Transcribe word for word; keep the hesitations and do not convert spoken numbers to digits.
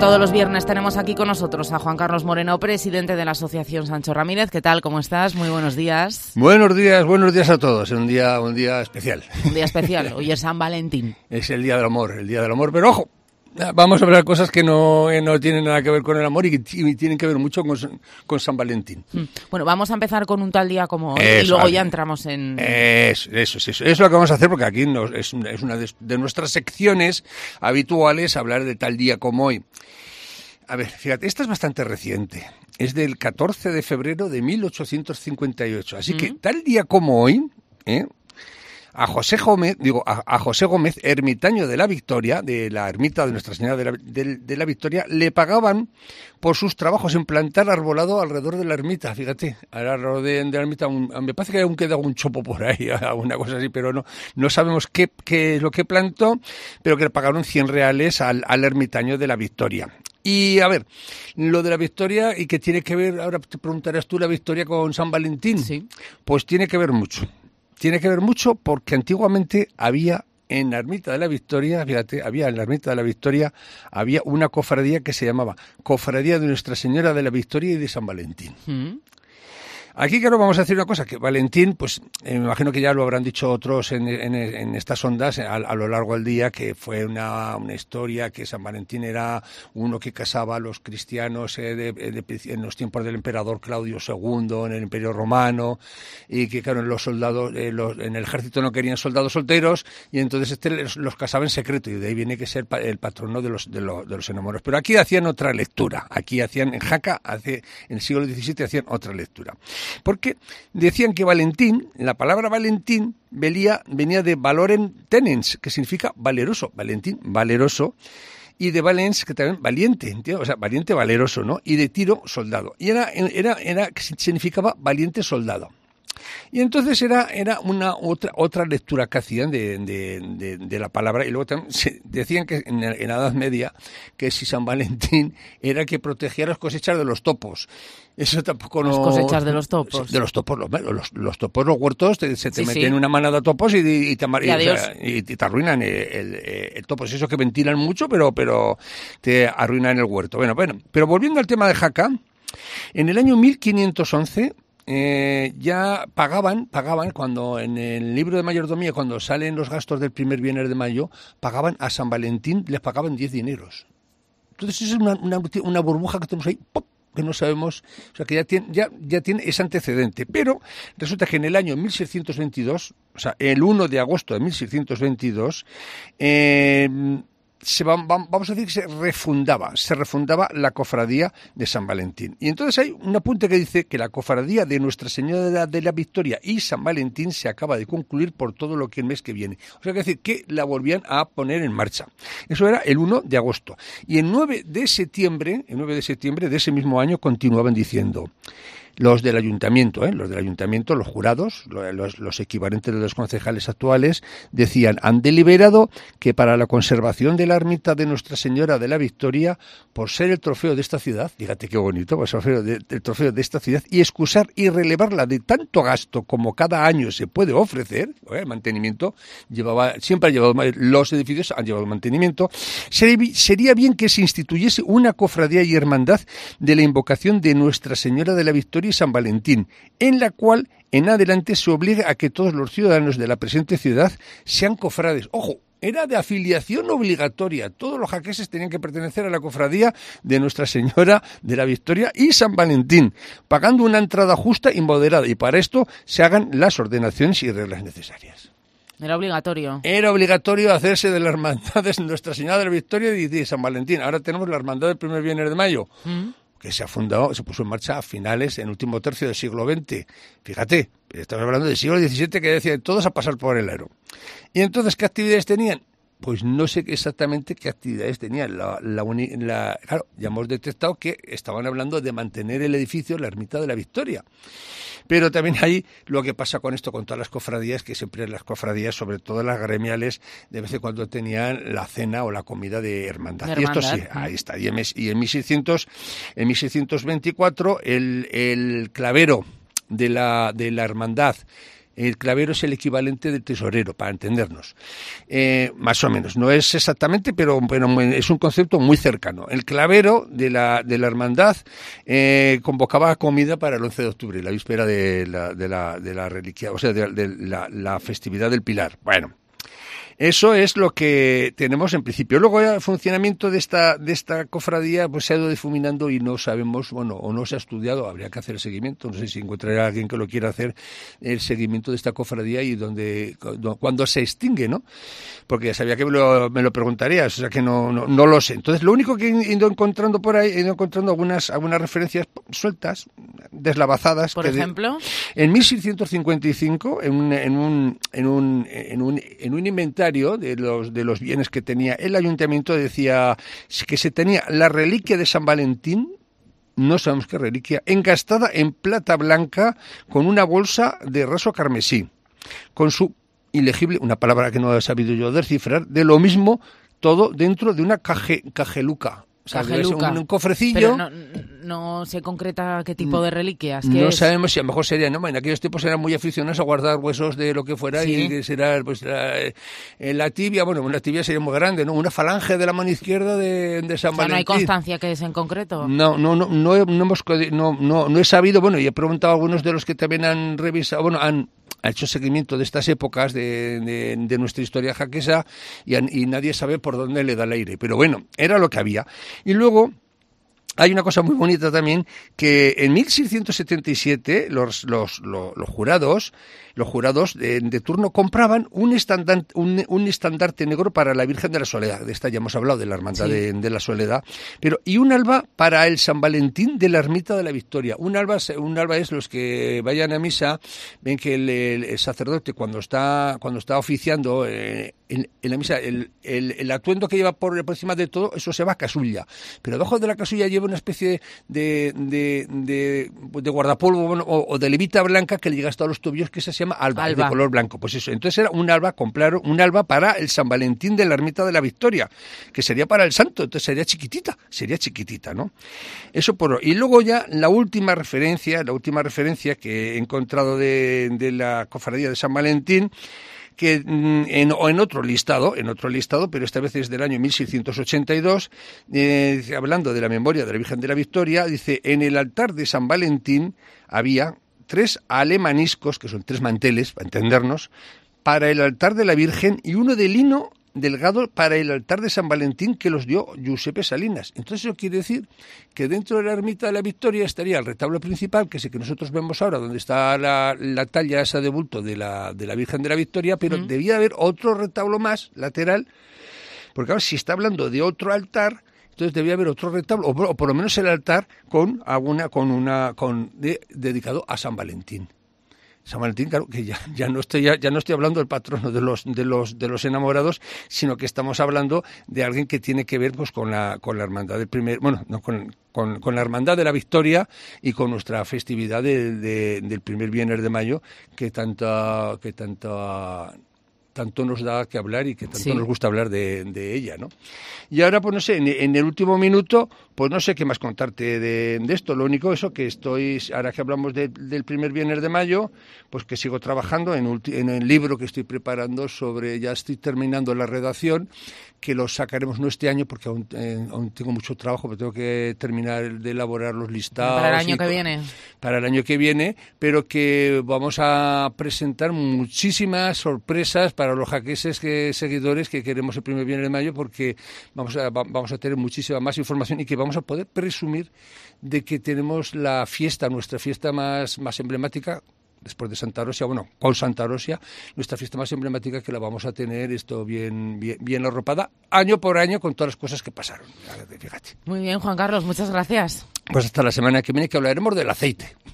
todos los viernes tenemos aquí con nosotros a Juan Carlos Moreno, presidente de la Asociación Sancho Ramírez. ¿Qué tal? ¿Cómo estás? Muy buenos días. Buenos días, buenos días a todos. Un día, un día especial. Un día especial. Hoy es San Valentín. Es el día del amor, el día del amor. Pero ojo, vamos a hablar de cosas que no, no tienen nada que ver con el amor y que y tienen que ver mucho con, con San Valentín. Bueno, vamos a empezar con un tal día como hoy eso, y luego ya entramos en... Eso, eso, eso, eso es lo que vamos a hacer porque aquí nos, es, es una de, de nuestras secciones habituales hablar de tal día como hoy. A ver, fíjate, esta es bastante reciente. Es del catorce de febrero de mil ochocientos cincuenta y ocho. Así mm. que tal día como hoy, ¿eh? A José Gómez, digo, a, a José Gómez, ermitaño de la Victoria, de la ermita de Nuestra Señora de la, de, de la Victoria, le pagaban por sus trabajos en plantar arbolado alrededor de la ermita. Fíjate, alrededor de, de la ermita, un, me parece que aún queda un chopo por ahí, alguna cosa así, pero no, no sabemos qué, qué es lo que plantó, pero que le pagaron cien reales al, al ermitaño de la Victoria. Y a ver, lo de la Victoria y que tiene que ver, ahora te preguntarás tú, la Victoria con San Valentín. Sí. Pues tiene que ver mucho. Tiene que ver mucho porque antiguamente había en la ermita de la Victoria, fíjate, había en la ermita de la Victoria, había una cofradía que se llamaba Cofradía de Nuestra Señora de la Victoria y de San Valentín. ¿Mm? Aquí, claro, vamos a decir una cosa, que Valentín, pues eh, me imagino que ya lo habrán dicho otros en, en, en estas ondas a, a lo largo del día, que fue una, una historia que San Valentín era uno que casaba a los cristianos eh, de, de, en los tiempos del emperador Claudio segundo, en el Imperio Romano, y que, claro, los soldados, eh, los, en el ejército no querían soldados solteros, y entonces este los, los casaba en secreto, y de ahí viene que ser el patrono de los, de, los, de los enamorados. Pero aquí hacían otra lectura, aquí hacían, en Jaca, hace, en el siglo diecisiete hacían otra lectura. Porque decían que Valentín, la palabra Valentín venía, venía de valorem tenens, que significa valeroso, Valentín, valeroso, y de valens, que también valiente, ¿entiendes? O sea, valiente, valeroso, ¿no? Y de tiro, soldado. Y era, era, era, significaba valiente soldado. Y entonces era era una otra otra lectura que hacían de, de, de, de la palabra, y luego también se decían que en, en la Edad Media que si San Valentín era que protegía las cosechas de los topos. Eso tampoco no... Las cosechas de los topos. De los topos, los, los, los topos, los huertos, te, se te sí, meten sí. una manada de topos y, y, te, y, y, o sea, y te arruinan el, el, el topo. Es eso que ventilan mucho, pero, pero te arruinan el huerto. Bueno, bueno, pero volviendo al tema de Jaca, en el año mil quinientos once... Eh, ya pagaban, pagaban cuando en el libro de mayordomía, cuando salen los gastos del primer viernes de mayo, pagaban a San Valentín, les pagaban diez dineros. Entonces esa es una, una, una burbuja que tenemos ahí, ¡pop!, que no sabemos, o sea que ya tiene, ya, ya tiene ese antecedente. Pero resulta que en el año mil seiscientos veintidós, o sea, el uno de agosto de mil seiscientos veintidós, eh, Se va, va, vamos a decir que se refundaba, se refundaba la cofradía de San Valentín. Y entonces hay un apunte que dice que la cofradía de Nuestra Señora de la, de la Victoria y San Valentín se acaba de concluir por todo lo que el mes que viene. O sea, que decir que la volvían a poner en marcha. Eso era el uno de agosto. Y el nueve de septiembre, el nueve de septiembre de ese mismo año continuaban diciendo... Los del ayuntamiento, ¿eh? los del ayuntamiento, los jurados, los, los equivalentes de los concejales actuales, decían, han deliberado que para la conservación de la ermita de Nuestra Señora de la Victoria, por ser el trofeo de esta ciudad, fíjate qué bonito, pues el trofeo de, el trofeo de esta ciudad, y excusar y relevarla de tanto gasto como cada año se puede ofrecer, ¿eh? el mantenimiento, llevaba, siempre ha llevado, los edificios han llevado mantenimiento, sería bien que se instituyese una cofradía y hermandad de la invocación de Nuestra Señora de la Victoria y San Valentín, en la cual en adelante se obliga a que todos los ciudadanos de la presente ciudad sean cofrades. ¡Ojo! Era de afiliación obligatoria. Todos los jaqueses tenían que pertenecer a la cofradía de Nuestra Señora de la Victoria y San Valentín, pagando una entrada justa y moderada, y para esto se hagan las ordenaciones y reglas necesarias. Era obligatorio. Era obligatorio hacerse de las hermandades de Nuestra Señora de la Victoria y de San Valentín. Ahora tenemos la hermandad del primer viernes de mayo. ¿Mm? Que se ha fundado, se puso en marcha a finales, en el último tercio del siglo veinte. Fíjate, estamos hablando del siglo diecisiete, que decían todos a pasar por el aro. Y entonces, ¿qué actividades tenían? Pues no sé exactamente qué actividades tenían. La, la, la, claro, ya hemos detectado que estaban hablando de mantener el edificio, la ermita de la Victoria. Pero también hay lo que pasa con esto, con todas las cofradías, que siempre las cofradías, sobre todo las gremiales, de vez en cuando tenían la cena o la comida de hermandad. De hermandad. Y esto sí, ahí está. Y en, y en, mil seiscientos, en mil seiscientos veinticuatro el, el clavero de la, de la hermandad El clavero es el equivalente del tesorero, para entendernos. Eh, más o menos. No es exactamente, pero, pero es un concepto muy cercano. El clavero de la, de la hermandad eh, convocaba comida para el once de octubre, la víspera de la, de la, de la reliquia, o sea, de, de la, la festividad del Pilar. Bueno. Eso es lo que tenemos en principio. Luego el funcionamiento de esta de esta cofradía pues se ha ido difuminando y no sabemos, bueno, o no se ha estudiado, habría que hacer el seguimiento, no sé si encontrará alguien que lo quiera hacer, el seguimiento de esta cofradía y donde cuando se extingue, ¿no? Porque ya sabía que me lo, me lo preguntarías, o sea que no, no, no lo sé. Entonces lo único que he ido encontrando por ahí, he ido encontrando algunas, algunas referencias sueltas, deslavazadas. Por que ejemplo. De, en mil seiscientos cincuenta y cinco, en un, en un, en un, en un, en un inventario de los de los bienes que tenía el ayuntamiento, decía que se tenía la reliquia de San Valentín, no sabemos qué reliquia, engastada en plata blanca con una bolsa de raso carmesí, con su ilegible, una palabra que no he sabido yo descifrar, de lo mismo todo dentro de una caje, cajeluca. O sea, Cajeluca. Un, un cofrecillo. Pero no, no se concreta qué tipo de reliquias. ¿Qué no es? sabemos si a lo mejor sería, no, en aquellos tiempos eran muy aficionados a guardar huesos de lo que fuera, sí. Y que será, pues, la, eh, la tibia, bueno, la tibia sería muy grande, ¿no? Una falange de la mano izquierda de, de San o sea, Valentín. ¿No hay constancia que es en concreto? No, no, no, no, he, no, hemos, no, no, no he sabido, bueno, y he preguntado a algunos de los que también han revisado, bueno, han ha hecho seguimiento de estas épocas de, de, de nuestra historia jaquesa y, y nadie sabe por dónde le da el aire. Pero bueno, era lo que había. Y luego hay una cosa muy bonita también, que en mil seiscientos setenta y siete los, los, los, los jurados, los jurados de, de turno compraban un estandarte, un, un estandarte negro para la Virgen de la Soledad. De esta ya hemos hablado, de la Hermandad sí. de, de la Soledad. Pero, y un alba para el San Valentín de la Ermita de la Victoria. Un alba, un alba es los que vayan a misa, ven que el, el, el sacerdote cuando está, cuando está oficiando eh, en, en la misa, el, el, el atuendo que lleva por, por encima de todo, eso se va a casulla. Pero debajo de la casulla lleva una especie de, de, de, de guardapolvo bueno, o, o de levita blanca que le llega hasta los tobillos, que se llama alba, alba, de color blanco. Pues eso, entonces era un alba, compraron un alba para el San Valentín de la Ermita de la Victoria, que sería para el santo, entonces sería chiquitita, sería chiquitita, ¿no? Eso por... Y luego ya la última referencia, la última referencia que he encontrado de, de la cofradía de San Valentín, que en, o en otro listado, en otro listado, pero esta vez es del año mil seiscientos ochenta y dos, eh, hablando de la memoria de la Virgen de la Victoria, dice, en el altar de San Valentín había tres alemaniscos, que son tres manteles, para entendernos, para el altar de la Virgen y uno de lino delgado para el altar de San Valentín que los dio Giuseppe Salinas. Entonces eso quiere decir que dentro de la ermita de la Victoria estaría el retablo principal, que es el que nosotros vemos ahora, donde está la, la talla esa de bulto de la, de la Virgen de la Victoria, pero mm. debía haber otro retablo más lateral, porque ahora si está hablando de otro altar, entonces debía haber otro retablo, o por, o por lo menos el altar con alguna, con una, con de, dedicado a San Valentín. San Valentín, claro, que ya, ya no estoy ya, ya no estoy hablando del patrono de los de los de los enamorados, sino que estamos hablando de alguien que tiene que ver pues con la con la hermandad del primer, bueno, no con con, con la hermandad de la Victoria y con nuestra festividad de, de, del primer viernes de mayo, que tanta que tanta tanto nos da que hablar y que tanto sí. nos gusta hablar de, de ella, ¿no? Y ahora, pues no sé, en, en el último minuto, pues no sé qué más contarte de, de esto. Lo único eso que estoy, ahora que hablamos de, del primer viernes de mayo, pues que sigo trabajando en, ulti, en el libro que estoy preparando sobre, ya estoy terminando la redacción, que lo sacaremos no este año porque aún, eh, aún tengo mucho trabajo, pero tengo que terminar de elaborar los listados. Para el año que viene. Para el año que viene, pero que vamos a presentar muchísimas sorpresas para para los jaqueses que seguidores que queremos el primer viernes de mayo, porque vamos a, vamos a tener muchísima más información y que vamos a poder presumir de que tenemos la fiesta, nuestra fiesta más, más emblemática, después de Santa Rosia, bueno, con Santa Rosia, nuestra fiesta más emblemática, que la vamos a tener esto bien, bien, bien arropada, año por año, con todas las cosas que pasaron. Fíjate. Muy bien, Juan Carlos, muchas gracias. Pues hasta la semana que viene, que hablaremos del aceite.